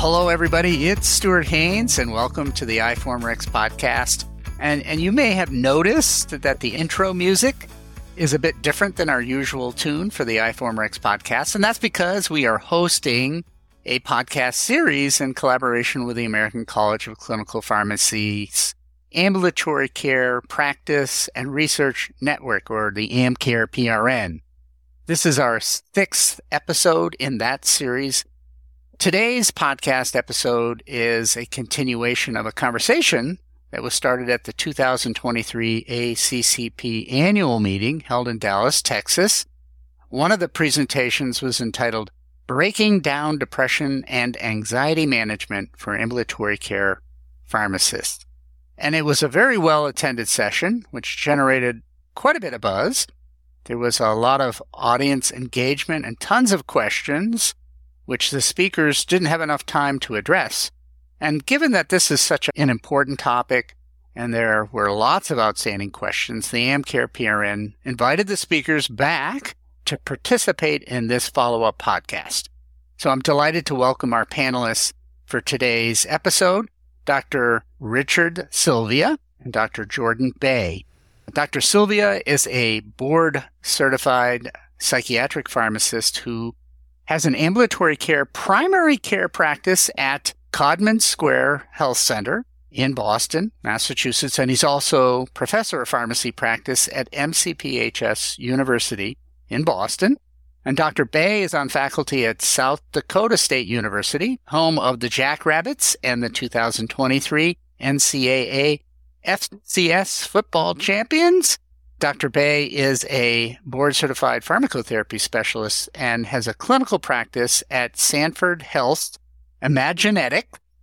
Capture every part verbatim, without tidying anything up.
Hello, everybody. It's Stuart Haynes, and welcome to the iForumRx podcast. And, and you may have noticed that the intro music is a bit different than our usual tune for the iForumRx podcast, and that's because we are hosting a podcast series in collaboration with the American College of Clinical Pharmacy's Ambulatory Care Practice and Research Network, or the AmCare P R N. This is our sixth episode in that series. Today's podcast episode is a continuation of a conversation that was started at the two thousand twenty-three A C C P annual meeting held in Dallas, Texas. One of the presentations was entitled Breaking Down Depression and Anxiety Management for Ambulatory Care Pharmacists. And it was a very well-attended session, which generated quite a bit of buzz. There was a lot of audience engagement and tons of questions, which the speakers didn't have enough time to address. And given that this is such an important topic, and there were lots of outstanding questions, the AmCare P R N invited the speakers back to participate in this follow-up podcast. So I'm delighted to welcome our panelists for today's episode, Doctor Richard Sylvia and Doctor Jordan Bay. Doctor Sylvia is a board-certified psychiatric pharmacist who has an ambulatory care primary care practice at Codman Square Health Center in Boston, Massachusetts, and he's also professor of pharmacy practice at M C P H S University in Boston. And Doctor Bay is on faculty at South Dakota State University, home of the Jackrabbits and the two thousand twenty-three N C double A F C S football champions. Doctor Bay is a board-certified pharmacotherapy specialist and has a clinical practice at Sanford Health Imagenetic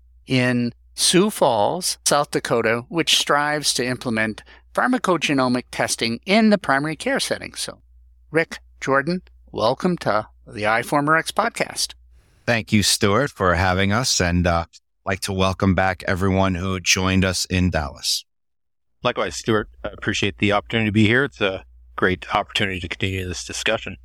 in Sioux Falls, South Dakota, which strives to implement pharmacogenomic testing in the primary care setting. So, Rick, Jordan, welcome to the iForumRx podcast. Thank you, Stuart, for having us, and uh, I'd like to welcome back everyone who joined us in Dallas. Likewise, Stuart, I appreciate the opportunity to be here. It's a great opportunity to continue this discussion.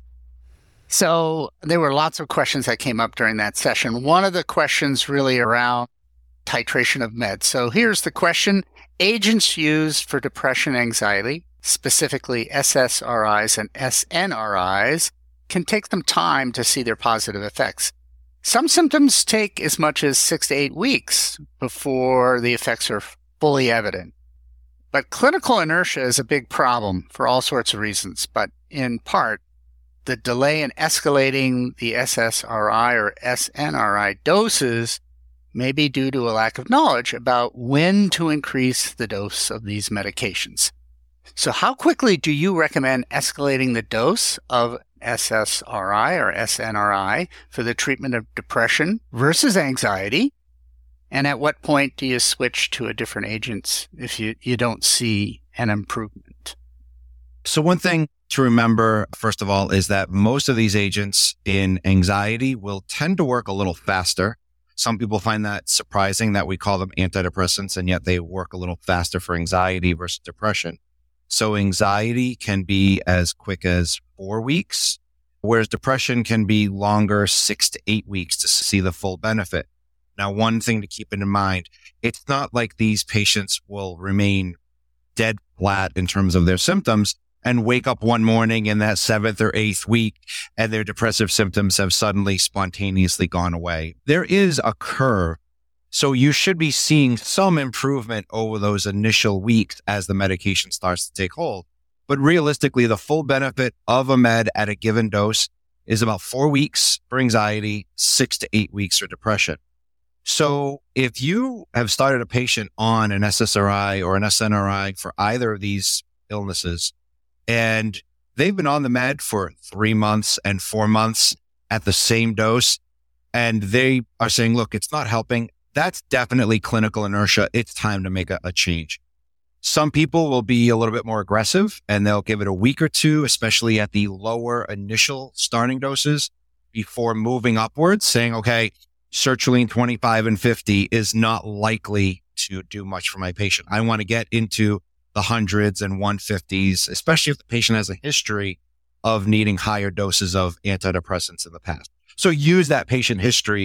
So there were lots of questions that came up during that session. One of the questions really around titration of meds. So here's the question. Agents used for depression and anxiety, specifically S S R Is and S N R Is, can take some time to see their positive effects. Some symptoms take as much as six to eight weeks before the effects are fully evident. But clinical inertia is a big problem for all sorts of reasons, but in part, the delay in escalating the S S R I or S N R I doses may be due to a lack of knowledge about when to increase the dose of these medications. So how quickly do you recommend escalating the dose of S S R I or S N R I for the treatment of depression versus anxiety? And at what point do you switch to a different agent if you, you don't see an improvement? So one thing to remember, first of all, is that most of these agents in anxiety will tend to work a little faster. Some people find that surprising that we call them antidepressants, and yet they work a little faster for anxiety versus depression. So anxiety can be as quick as four weeks, whereas depression can be longer, six to eight weeks to see the full benefit. Now, one thing to keep in mind, it's not like these patients will remain dead flat in terms of their symptoms and wake up one morning in that seventh or eighth week and their depressive symptoms have suddenly spontaneously gone away. There is a curve. So you should be seeing some improvement over those initial weeks as the medication starts to take hold. But realistically, the full benefit of a med at a given dose is about four weeks for anxiety, six to eight weeks for depression. So if you have started a patient on an S S R I or an S N R I for either of these illnesses, and they've been on the med for three months and four months at the same dose, and they are saying, look, it's not helping, that's definitely clinical inertia. It's time to make a, a change. Some people will be a little bit more aggressive and they'll give it a week or two, especially at the lower initial starting doses before moving upwards, saying, okay, sertraline twenty-five and fifty is not likely to do much for my patient. I want to get into the hundreds and one fifties, especially if the patient has a history of needing higher doses of antidepressants in the past. So use that patient history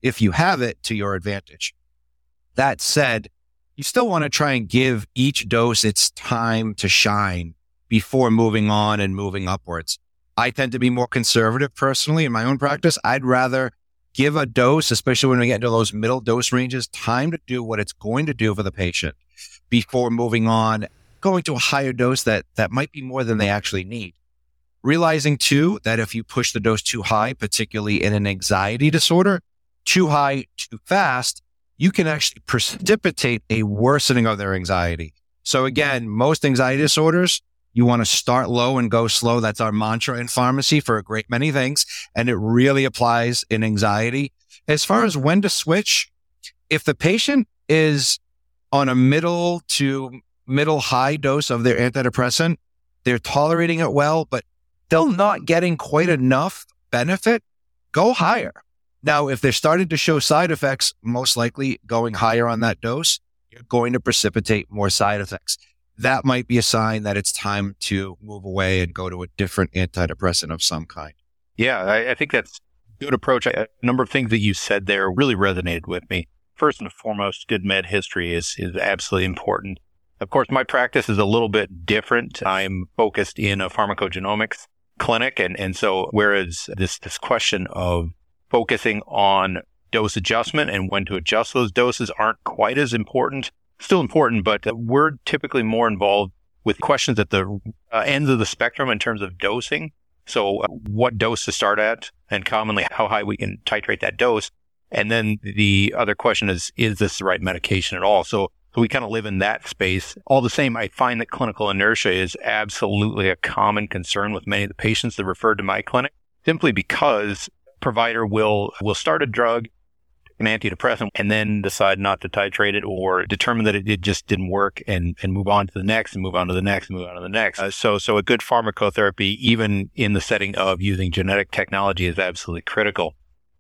if you have it, to your advantage. That said, you still want to try and give each dose its time to shine before moving on and moving upwards. I tend to be more conservative personally in my own practice. I'd rather give a dose, especially when we get into those middle dose ranges, time to do what it's going to do for the patient before moving on, going to a higher dose that, that might be more than they actually need. Realizing too, that if you push the dose too high, particularly in an anxiety disorder, too high, too fast, you can actually precipitate a worsening of their anxiety. So again, most anxiety disorders, you want to start low and go slow. That's our mantra in pharmacy for a great many things. And it really applies in anxiety. As far as when to switch, if the patient is on a middle to middle high dose of their antidepressant, they're tolerating it well, but still not getting quite enough benefit, go higher. Now, if they're starting to show side effects, most likely going higher on that dose, you're going to precipitate more side effects. That might be a sign that it's time to move away and go to a different antidepressant of some kind. Yeah, I, I think that's a good approach. I, a number of things that you said there really resonated with me. First and foremost, good med history is, is absolutely important. Of course, my practice is a little bit different. I'm focused in a pharmacogenomics clinic. And, and so whereas this, this question of focusing on dose adjustment and when to adjust those doses aren't quite as important, still important, but we're typically more involved with questions at the uh, ends of the spectrum in terms of dosing. So uh, what dose to start at, and commonly how high we can titrate that dose. And then the other question is, is this the right medication at all? So, so we kind of live in that space. All the same, I find that clinical inertia is absolutely a common concern with many of the patients that refer to my clinic, simply because provider will will start a drug, an antidepressant, and then decide not to titrate it or determine that it, it just didn't work and, and move on to the next and move on to the next and move on to the next. Uh, so, so a good pharmacotherapy, even in the setting of using genetic technology, is absolutely critical.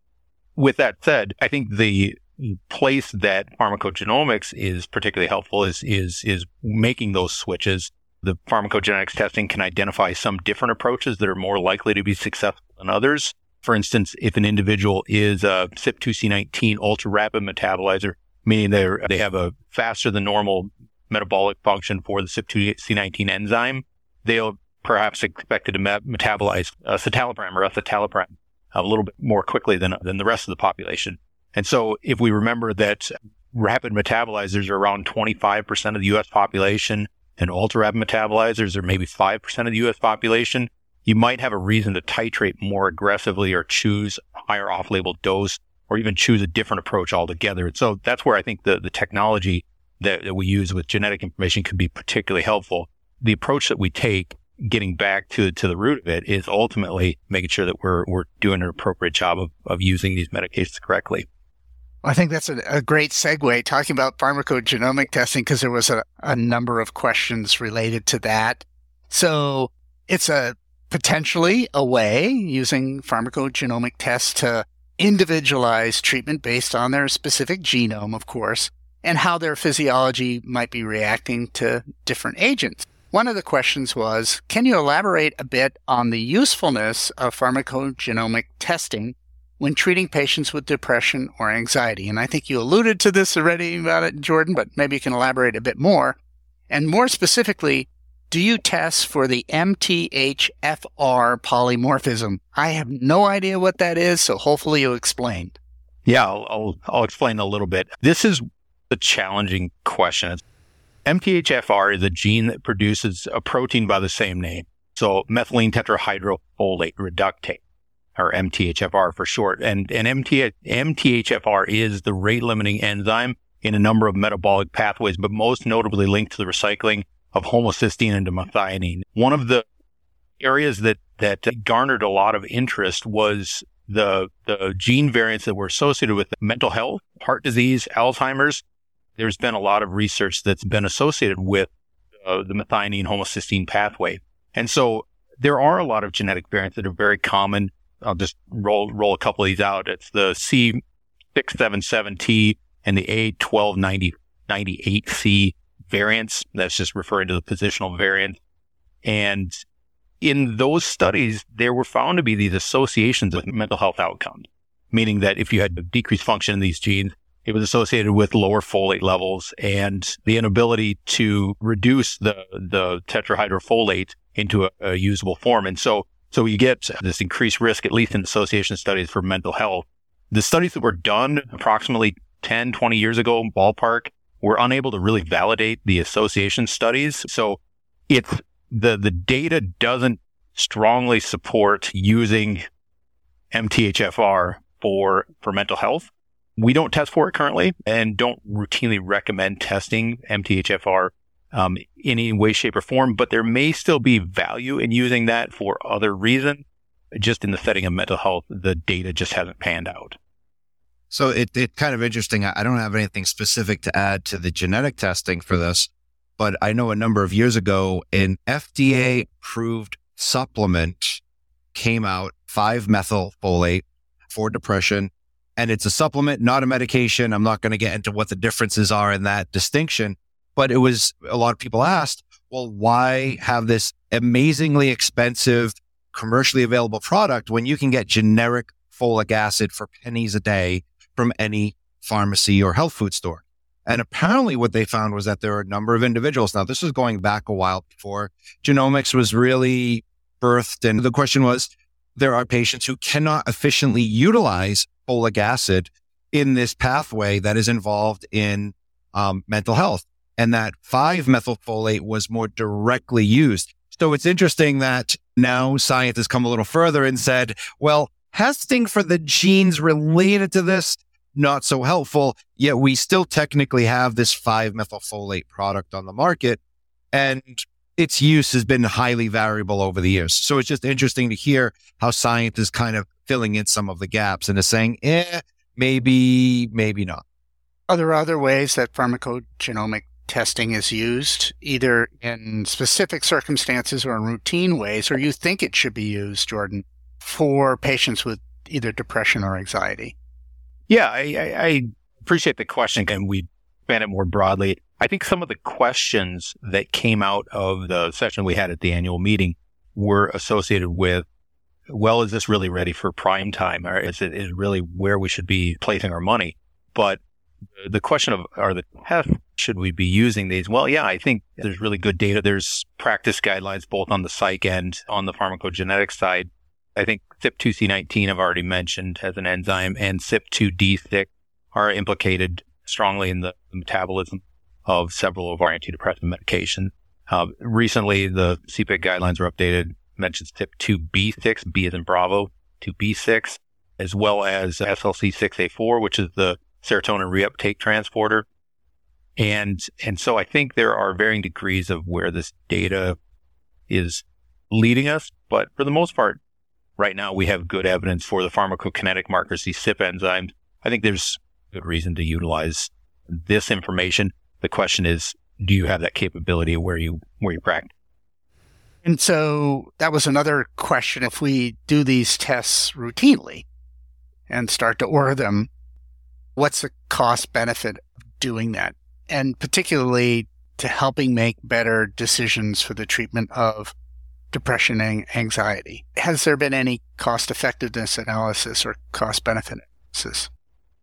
With that said, I think the place that pharmacogenomics is particularly helpful is, is, is making those switches. The pharmacogenetics testing can identify some different approaches that are more likely to be successful than others. For instance, if an individual is a C Y P two C nineteen ultra-rapid metabolizer, meaning they they have a faster than normal metabolic function for the C Y P two C nineteen enzyme, they'll perhaps expected to met- metabolize uh, citalopram or escitalopram a little bit more quickly than than the rest of the population. And so if we remember that rapid metabolizers are around twenty-five percent of the U S population and ultra-rapid metabolizers are maybe five percent of the U S population, you might have a reason to titrate more aggressively or choose a higher off-label dose or even choose a different approach altogether. And so that's where I think the, the technology that, that we use with genetic information could be particularly helpful. The approach that we take, getting back to, to the root of it, is ultimately making sure that we're, we're doing an appropriate job of, of using these medications correctly. I think that's a, a great segue, talking about pharmacogenomic testing, because there was a, a number of questions related to that. So it's a potentially a way, using pharmacogenomic tests, to individualize treatment based on their specific genome, of course, and how their physiology might be reacting to different agents. One of the questions was, can you elaborate a bit on the usefulness of pharmacogenomic testing when treating patients with depression or anxiety? And I think you alluded to this already about it, Jordan, but maybe you can elaborate a bit more. And more specifically, do you test for the M T H F R polymorphism? I have no idea what that is, so hopefully you'll explain. Yeah, I'll, I'll, I'll explain a little bit. This is a challenging question. M T H F R is a gene that produces a protein by the same name. So methylene tetrahydrofolate reductase, or M T H F R for short. And, and M T H F R is the rate-limiting enzyme in a number of metabolic pathways, but most notably linked to the recycling of homocysteine into methionine. One of the areas that, that garnered a lot of interest was the, the gene variants that were associated with mental health, heart disease, Alzheimer's. There's been a lot of research that's been associated with uh, the methionine homocysteine pathway. And so there are a lot of genetic variants that are very common. I'll just roll roll a couple of these out. It's the C six seventy-seven T and the A twelve ninety-eight C variants. That's just referring to the positional variant. And in those studies, there were found to be these associations with mental health outcomes. meaning that if you had decreased function in these genes, it was associated with lower folate levels and the inability to reduce the, the tetrahydrofolate into a, a usable form. And so, so you get this increased risk, at least in association studies for mental health. The studies that were done approximately ten, twenty years ago, ballpark, were unable to really validate the association studies. So it's the, the data doesn't strongly support using M T H F R for, for mental health. We don't test for it currently and don't routinely recommend testing M T H F R um, in any way, shape, or form, but there may still be value in using that for other reasons. Just in the setting of mental health, the data just hasn't panned out. So it, it's kind of interesting. I don't have anything specific to add to the genetic testing for this, but I know a number of years ago, an F D A-approved supplement came out, five methylfolate for depression. And it's a supplement, not a medication. I'm not going to get into what the differences are in that distinction. But it was, a lot of people asked, well, why have this amazingly expensive, commercially available product when you can get generic folic acid for pennies a day from any pharmacy or health food store? And apparently what they found was that there are a number of individuals. Now, this was going back a while before genomics was really birthed. And the question was, there are patients who cannot efficiently utilize folic acid in this pathway that is involved in um, mental health. And that five methylfolate was more directly used. So it's interesting that now science has come a little further and said, well, testing for the genes related to this, not so helpful, yet we still technically have this five methylfolate product on the market. And its use has been highly variable over the years. So it's just interesting to hear how science is kind of filling in some of the gaps and is saying, eh, maybe, maybe not. Are there other ways that pharmacogenomic testing is used, either in specific circumstances or in routine ways, or you think it should be used, Jordan, for patients with either depression or anxiety? Yeah, I, I, I appreciate the question, and we span it more broadly. I think some of the questions that came out of the session we had at the annual meeting were associated with, well, is this really ready for prime time? Or is it is really where we should be placing our money? But the question of, are the tests, should we be using these? Well, yeah, I think there's really good data. There's practice guidelines both on the psych and on the pharmacogenetic side. I think C Y P two C nineteen I've already mentioned as an enzyme, and C Y P two D six are implicated strongly in the metabolism of several of our antidepressant medications. Uh, recently, the C P I C guidelines were updated, mentions C Y P two B six, B as in Bravo, two B six, as well as S L C six A four, which is the serotonin reuptake transporter. And, and so I think there are varying degrees of where this data is leading us. But for the most part, right now, we have good evidence for the pharmacokinetic markers, these C Y P enzymes. I think there's good reason to utilize this information. The question is, do you have that capability where you where you practice? And so that was another question. If we do these tests routinely and start to order them, what's the cost benefit of doing that? And particularly to helping make better decisions for the treatment of depression and anxiety. Has there been any cost effectiveness analysis or cost benefit analysis?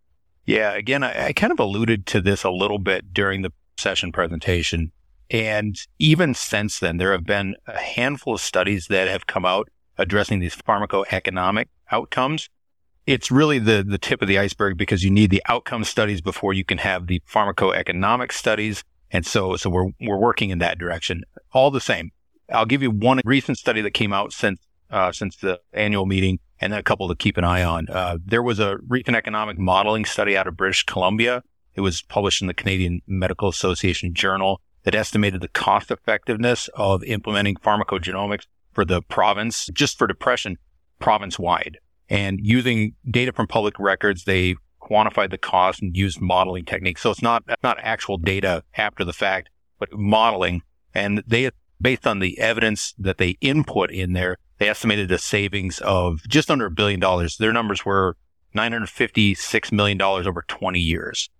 Yeah, again, I, I kind of alluded to this a little bit during the session presentation. And even since then, there have been a handful of studies that have come out addressing these pharmacoeconomic outcomes. It's really the, the tip of the iceberg because you need the outcome studies before you can have the pharmacoeconomic studies. And so, so we're, we're working in that direction. All the same, I'll give you one recent study that came out since, uh, since the annual meeting, and then a couple to keep an eye on. Uh, there was a recent economic modeling study out of British Columbia. It was published in the Canadian Medical Association Journal that estimated the cost effectiveness of implementing pharmacogenomics for the province, just for depression, province-wide. And using data from public records, they quantified the cost and used modeling techniques. So it's not, not actual data after the fact, but modeling. And they, based on the evidence that they input in there, they estimated a savings of just under a billion dollars. Their numbers were nine hundred fifty-six million dollars over twenty years.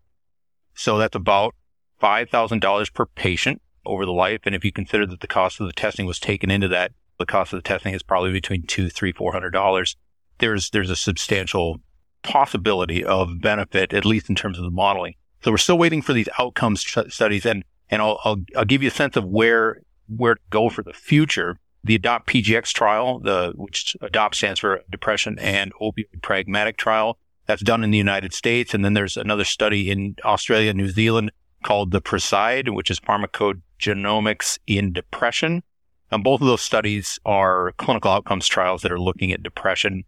So that's about five thousand dollars per patient over the life. And if you consider that the cost of the testing was taken into that, the cost of the testing is probably between two, three, four hundred dollars. There's, there's a substantial possibility of benefit, at least in terms of the modeling. So we're still waiting for these outcomes ch- studies, and and I'll, I'll I'll give you a sense of where where to go for the future. The ADOPT P G X trial, the which ADOPT stands for Depression and Opioid Pragmatic Trial, that's done in the United States, and then there's another study in Australia, New Zealand called the PRESIDE, which is Pharmacogenomics in Depression. And both of those studies are clinical outcomes trials that are looking at depression,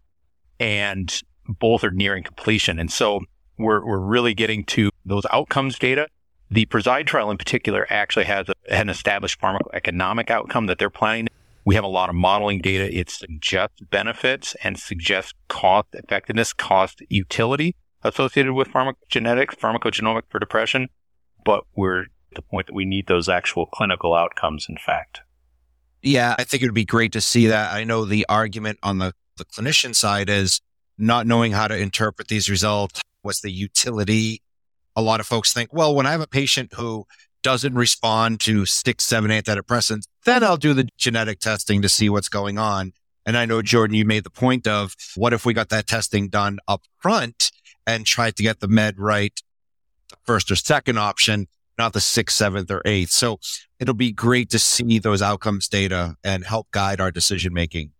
and both are nearing completion. And so we're we're really getting to those outcomes data. The PRESIDE trial in particular actually has a, an established pharmacoeconomic outcome that they're planning. We have a lot of modeling data. It suggests benefits and suggests cost effectiveness, cost utility associated with pharmacogenetics, pharmacogenomics for depression. But we're at the point that we need those actual clinical outcomes, in fact. Yeah, I think it would be great to see that. I know the argument on the, the clinician side is not knowing how to interpret these results. What's the utility? A lot of folks think, well, when I have a patient who doesn't respond to six, seven antidepressants, then I'll do the genetic testing to see what's going on. And I know, Jordan, you made the point of what if we got that testing done up front and tried to get the med right, the first or second option, not the sixth, seventh, or eighth. So it'll be great to see those outcomes data and help guide our decision making.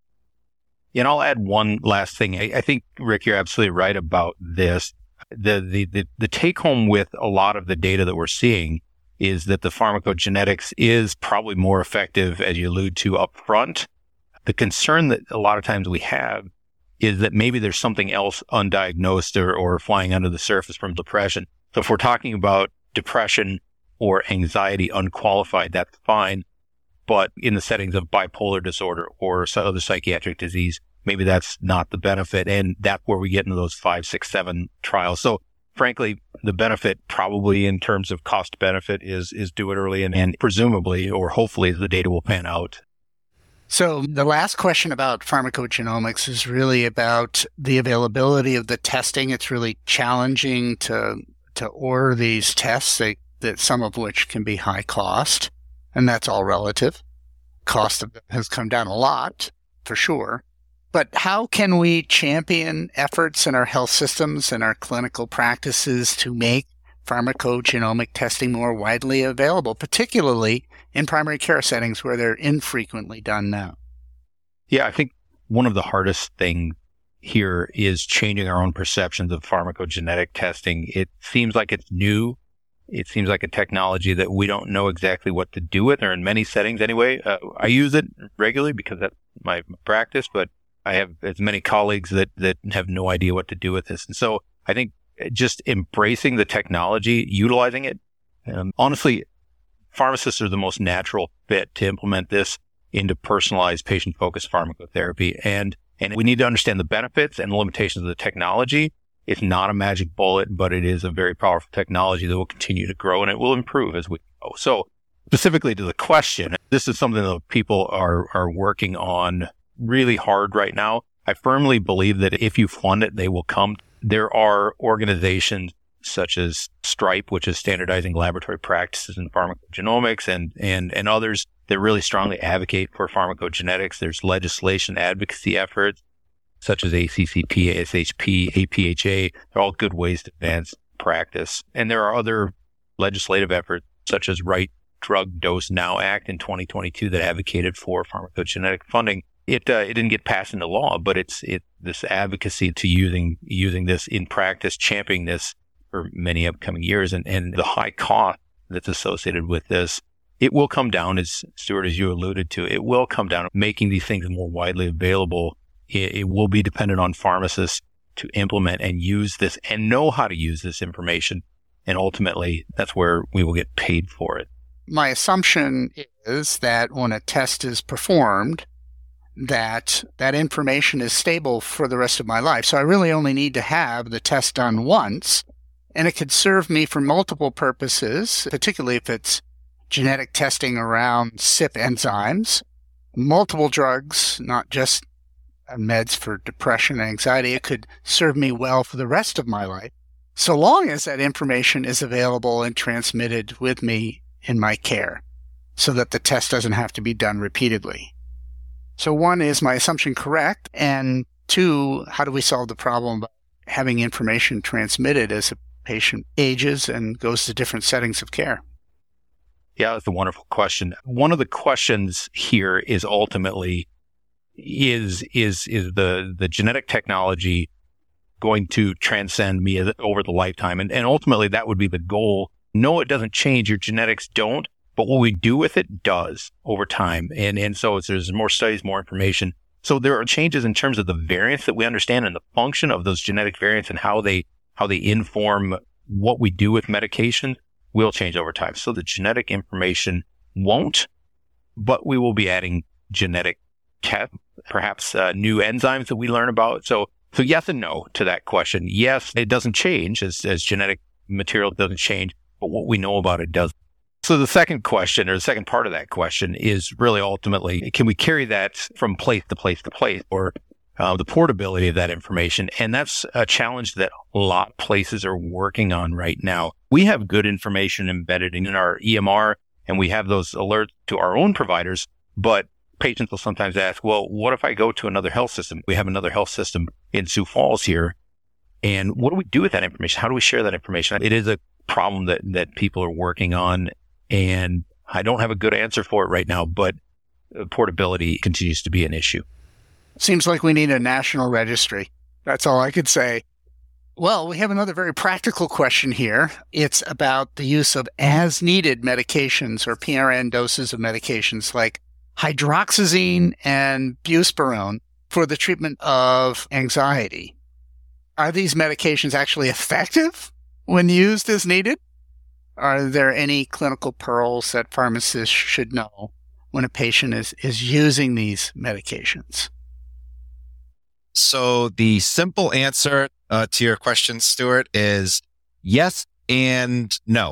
And I'll add one last thing. I, I think, Rick, you're absolutely right about this. The, the, the, the take home with a lot of the data that we're seeing is that the pharmacogenetics is probably more effective, as you allude to, up front. The concern that a lot of times we have is that maybe there's something else undiagnosed or, or flying under the surface from depression. So if we're talking about depression or anxiety unqualified, that's fine. But in the settings of bipolar disorder or some other psychiatric disease, maybe that's not the benefit. And that's where we get into those five, six, seven trials. So frankly, the benefit probably in terms of cost benefit is is do it early and, and presumably or hopefully the data will pan out. So the last question about pharmacogenomics is really about the availability of the testing. It's really challenging to to order these tests, they, that some of which can be high cost, and that's all relative. Cost of it has come down a lot, for sure. But how can we champion efforts in our health systems and our clinical practices to make pharmacogenomic testing more widely available, particularly in primary care settings where they're infrequently done now? Yeah, I think one of the hardest things here is changing our own perceptions of pharmacogenetic testing. It seems like it's new. It seems like a technology that we don't know exactly what to do with, or in many settings anyway. Uh, I use it regularly because that's my practice, but I have as many colleagues that, that have no idea what to do with this. And so I think just embracing the technology, utilizing it. Um, honestly, pharmacists are the most natural fit to implement this into personalized patient-focused pharmacotherapy. And, and we need to understand the benefits and the limitations of the technology. It's not a magic bullet, but it is a very powerful technology that will continue to grow and it will improve as we go. So specifically to the question, this is something that people are, are working on really hard right now. I firmly believe that if you fund it, they will come. There are organizations such as Stripe, which is standardizing laboratory practices in pharmacogenomics, and, and, and others that really strongly advocate for pharmacogenetics. There's legislation advocacy efforts such as A C C P, A S H P, A P H A. They're all good ways to advance practice. And there are other legislative efforts such as Right Drug Dose Now Act in twenty twenty-two that advocated for pharmacogenetic funding. It uh, it didn't get passed into law, but it's it this advocacy to using using this in practice, championing this for many upcoming years, and, and the high cost that's associated with this, it will come down, as Stuart, as you alluded to, it will come down, making these things more widely available. It, it will be dependent on pharmacists to implement and use this and know how to use this information, and ultimately that's where we will get paid for it. My assumption is that when a test is performed, that that information is stable for the rest of my life. So I really only need to have the test done once, and it could serve me for multiple purposes, particularly if it's genetic testing around C Y P enzymes, multiple drugs, not just meds for depression and anxiety. It could serve me well for the rest of my life, so long as that information is available and transmitted with me in my care, so that the test doesn't have to be done repeatedly. So one, is my assumption correct? And two, how do we solve the problem of having information transmitted as a patient ages and goes to different settings of care? Yeah, that's a wonderful question. One of the questions here is ultimately, is is is the, the genetic technology going to transcend me as, over the lifetime? And, and ultimately, that would be the goal. No, it doesn't change. Your genetics don't, but what we do with it does over time. And and so there's more studies, more information. So there are changes in terms of the variants that we understand and the function of those genetic variants and how they how they inform what we do with medication will change over time. So the genetic information won't, but we will be adding genetic tests, perhaps uh, new enzymes that we learn about. So so yes and no to that question. Yes, it doesn't change as, as genetic material doesn't change, but what we know about it does. So the second question, or the second part of that question, is really ultimately, can we carry that from place to place to place, or uh, the portability of that information? And that's a challenge that a lot of places are working on right now. We have good information embedded in our E M R, and we have those alerts to our own providers, but patients will sometimes ask, well, what if I go to another health system? We have another health system in Sioux Falls here, and what do we do with that information? How do we share that information? It is a problem that, that people are working on, and I don't have a good answer for it right now, but portability continues to be an issue. Seems like we need a national registry. That's all I could say. Well, we have another very practical question here. It's about the use of as-needed medications or P R N doses of medications like hydroxyzine and buspirone for the treatment of anxiety. Are these medications actually effective when used as needed? Are there any clinical pearls that pharmacists should know when a patient is, is using these medications? So the simple answer uh, to your question, Stuart, is yes and no.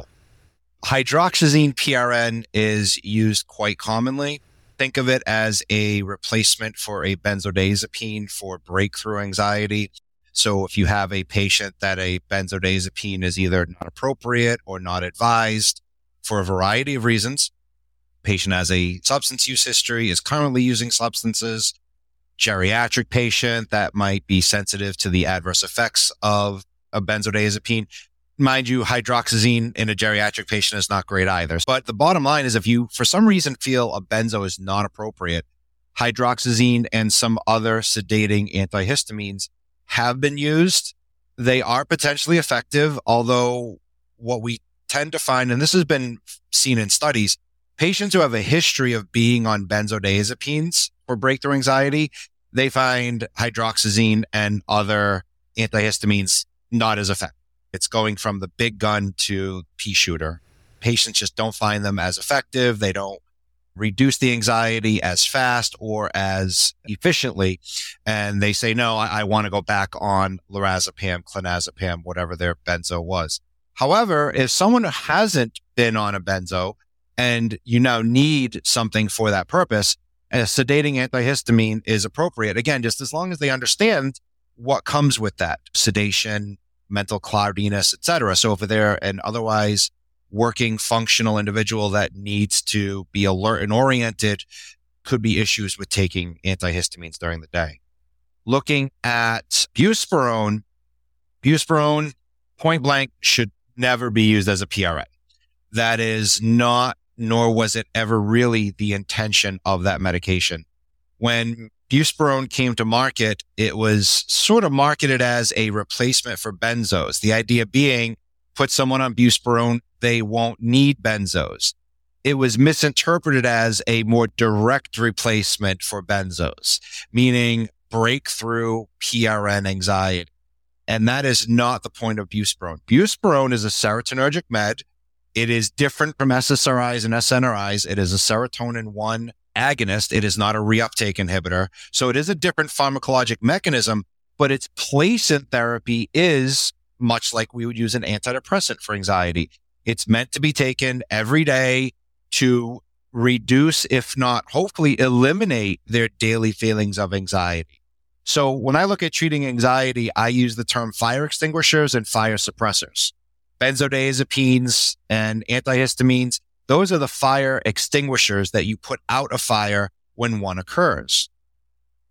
Hydroxyzine P R N is used quite commonly. Think of it as a replacement for a benzodiazepine for breakthrough anxiety. So if you have a patient that a benzodiazepine is either not appropriate or not advised for a variety of reasons, patient has a substance use history, is currently using substances, geriatric patient that might be sensitive to the adverse effects of a benzodiazepine. Mind you, hydroxyzine in a geriatric patient is not great either. But the bottom line is, if you, for some reason, feel a benzo is not appropriate, hydroxyzine and some other sedating antihistamines have been used. They are potentially effective, although what we tend to find, and this has been seen in studies, patients who have a history of being on benzodiazepines for breakthrough anxiety, they find hydroxyzine and other antihistamines not as effective. It's going from the big gun to pea shooter. Patients just don't find them as effective. They don't reduce the anxiety as fast or as efficiently. And they say, no, I, I want to go back on lorazepam, clonazepam, whatever their benzo was. However, if someone hasn't been on a benzo and you now need something for that purpose, a sedating antihistamine is appropriate. Again, just as long as they understand what comes with that, sedation, mental cloudiness, et cetera. So if they're an otherwise working functional individual that needs to be alert and oriented, could be issues with taking antihistamines during the day. Looking at buspirone, buspirone point blank should never be used as a P R N. That is not, nor was it ever really the intention of that medication. When buspirone came to market, it was sort of marketed as a replacement for benzos. The idea being, put someone on buspirone, they won't need benzos. It was misinterpreted as a more direct replacement for benzos, meaning breakthrough P R N anxiety. And that is not the point of buspirone. Buspirone is a serotonergic med. It is different from S S R Is and S N R Is. It is a serotonin one agonist. It is not a reuptake inhibitor. So it is a different pharmacologic mechanism, but its place in therapy is much like we would use an antidepressant for anxiety. It's meant to be taken every day to reduce, if not hopefully eliminate, their daily feelings of anxiety. So when I look at treating anxiety, I use the term fire extinguishers and fire suppressors. Benzodiazepines and antihistamines, those are the fire extinguishers that you put out a fire when one occurs.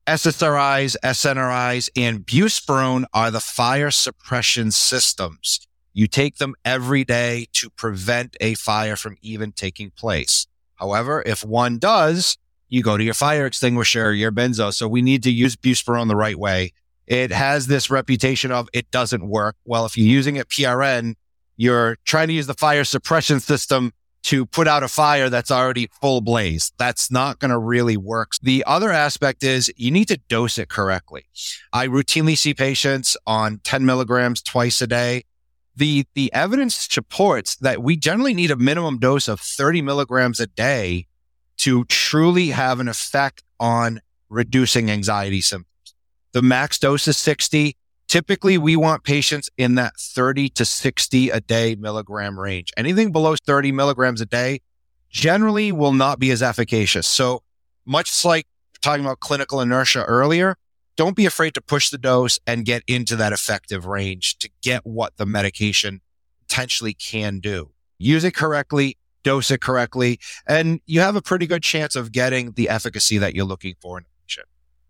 S S R Is, S N R Is, and buspirone are the fire suppression systems. You take them every day to prevent a fire from even taking place. However, if one does, you go to your fire extinguisher, your benzo. So we need to use buspirone the right way. It has this reputation of it doesn't work. Well, if you're using it P R N, you're trying to use the fire suppression system to put out a fire that's already full blaze. That's not going to really work. The other aspect is you need to dose it correctly. I routinely see patients on ten milligrams twice a day. The, the evidence supports that we generally need a minimum dose of thirty milligrams a day to truly have an effect on reducing anxiety symptoms. The max dose is sixty. Typically, we want patients in that thirty to sixty a day milligram range. Anything below thirty milligrams a day generally will not be as efficacious. So much like talking about clinical inertia earlier, don't be afraid to push the dose and get into that effective range to get what the medication potentially can do. Use it correctly, dose it correctly, and you have a pretty good chance of getting the efficacy that you're looking for in a patient.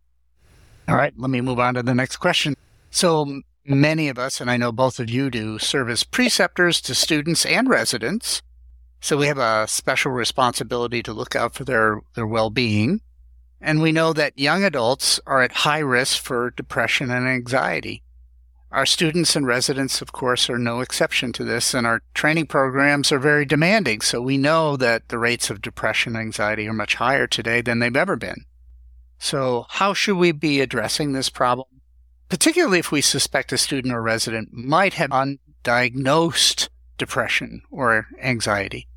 All right, let me move on to the next question. So many of us, and I know both of you do, serve as preceptors to students and residents. So we have a special responsibility to look out for their, their well-being. And we know that young adults are at high risk for depression and anxiety. Our students and residents, of course, are no exception to this, and our training programs are very demanding. So we know that the rates of depression and anxiety are much higher today than they've ever been. So how should we be addressing this problem, particularly if we suspect a student or resident might have undiagnosed depression or anxiety?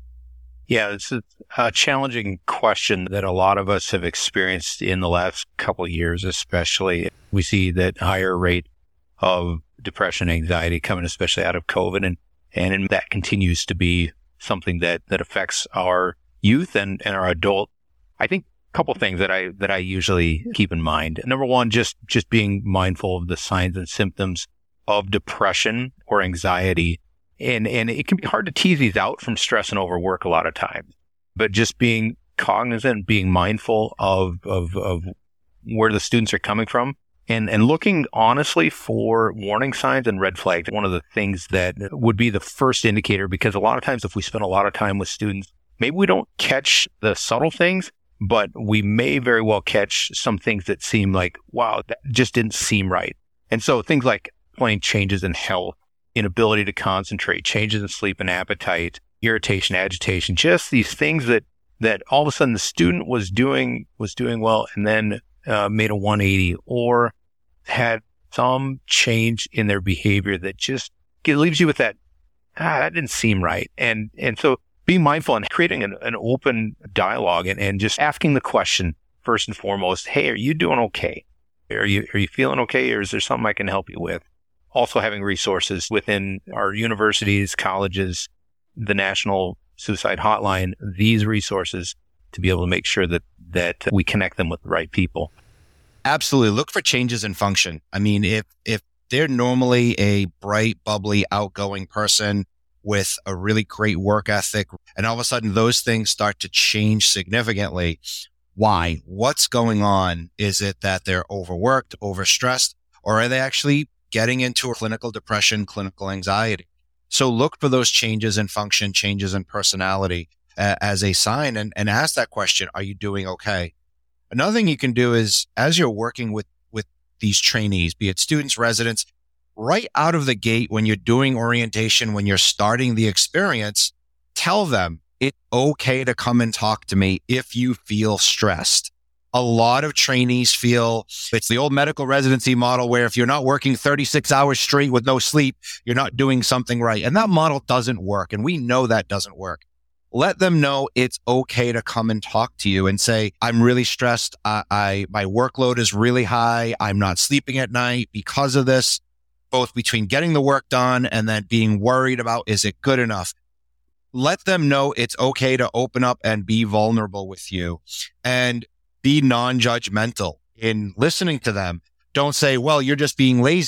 Yeah, it's a, a challenging question that a lot of us have experienced in the last couple of years, especially. We see that higher rate of depression, anxiety coming especially out of COVID, and, and that continues to be something that, that affects our youth and, and our adult. I think a couple of things that I that I usually keep in mind. Number one, just, just being mindful of the signs and symptoms of depression or anxiety. And and it can be hard to tease these out from stress and overwork a lot of times. But just being cognizant, being mindful of of, of where the students are coming from, and, and looking honestly for warning signs and red flags. One of the things that would be the first indicator, because a lot of times if we spend a lot of time with students, maybe we don't catch the subtle things, but we may very well catch some things that seem like, wow, that just didn't seem right. And so things like plain changes in health, inability to concentrate, changes in sleep and appetite, irritation, agitation, just these things that, that all of a sudden the student was doing, was doing well and then uh, made a one eighty or had some change in their behavior that just it leaves you with that, ah, that didn't seem right. And, and so being mindful and creating an, an open dialogue and, and just asking the question first and foremost, hey, are you doing okay? Are you, are you feeling okay? Or is there something I can help you with? Also having resources within our universities, colleges, the National Suicide Hotline, these resources to be able to make sure that, that we connect them with the right people. Absolutely. Look for changes in function. I mean, if, if they're normally a bright, bubbly, outgoing person with a really great work ethic, and all of a sudden those things start to change significantly, why? What's going on? Is it that they're overworked, overstressed, or are they actually getting into a clinical depression, clinical anxiety? So look for those changes in function, changes in personality uh, as a sign and, and ask that question, are you doing okay? Another thing you can do is as you're working with, with these trainees, be it students, residents, right out of the gate when you're doing orientation, when you're starting the experience, tell them it's okay to come and talk to me if you feel stressed. A lot of trainees feel it's the old medical residency model where if you're not working thirty-six hours straight with no sleep, you're not doing something right. And that model doesn't work. And we know that doesn't work. Let them know it's okay to come and talk to you and say, I'm really stressed. I, I my workload is really high. I'm not sleeping at night because of this, both between getting the work done and then being worried about, is it good enough? Let them know it's okay to open up and be vulnerable with you. And be non-judgmental in listening to them. Don't say, well, you're just being lazy.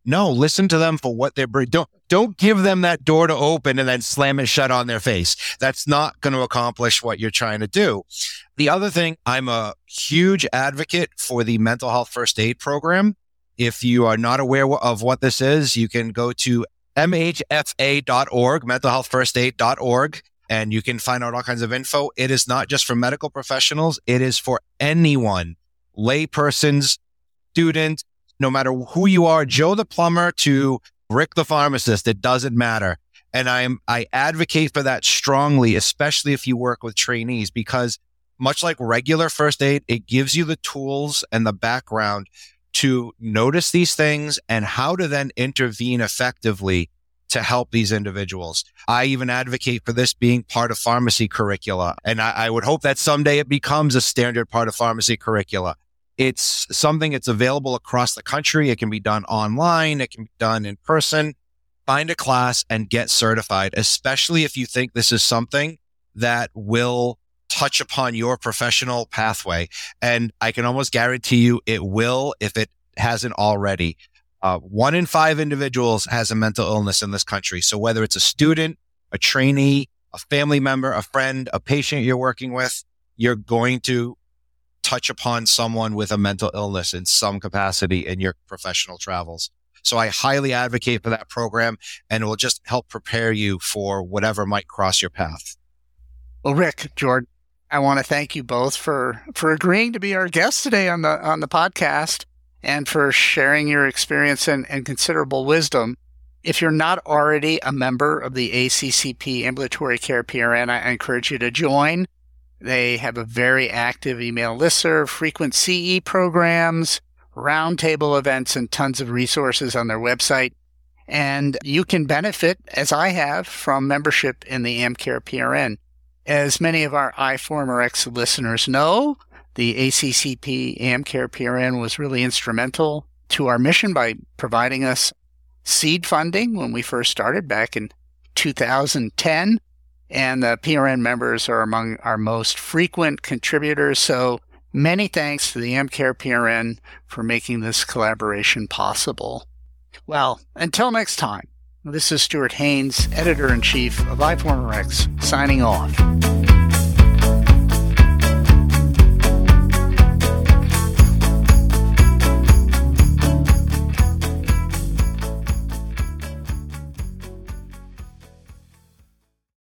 No, listen to them for what they're bringing. Don't, don't give them that door to open and then slam it shut on their face. That's not going to accomplish what you're trying to do. The other thing, I'm a huge advocate for the mental health first aid program. If you are not aware of what this is, you can go to M H F A dot org, mental health first aid dot org, and you can find out all kinds of info. It is not just for medical professionals. It is for anyone, laypersons, student, no matter who you are, Joe the plumber to Rick the pharmacist, it doesn't matter. And I'm, I advocate for that strongly, especially if you work with trainees, because much like regular first aid, it gives you the tools and the background to notice these things and how to then intervene effectively to help these individuals. I even advocate for this being part of pharmacy curricula. And I, I would hope that someday it becomes a standard part of pharmacy curricula. It's something that's available across the country. It can be done online. It can be done in person. Find a class and get certified, especially if you think this is something that will touch upon your professional pathway. And I can almost guarantee you it will if it hasn't already. Uh, one in five individuals has a mental illness in this country. So whether it's a student, a trainee, a family member, a friend, a patient you're working with, you're going to touch upon someone with a mental illness in some capacity in your professional travels. So I highly advocate for that program, and it will just help prepare you for whatever might cross your path. Well, Rick, Jordan, I want to thank you both for, for agreeing to be our guests today on the on the podcast and for sharing your experience and, and considerable wisdom. If you're not already a member of the A C C P Ambulatory Care P R N, I encourage you to join. They have a very active email listserv, frequent C E programs, roundtable events, and tons of resources on their website. And you can benefit, as I have, from membership in the AmCare P R N. As many of our iForumRx listeners know, the A C C P AmCare P R N was really instrumental to our mission by providing us seed funding when we first started back in two thousand ten. And the P R N members are among our most frequent contributors. So many thanks to the AmCare P R N for making this collaboration possible. Well, until next time, this is Stuart Haines, Editor-in-Chief of iForumRx, signing off.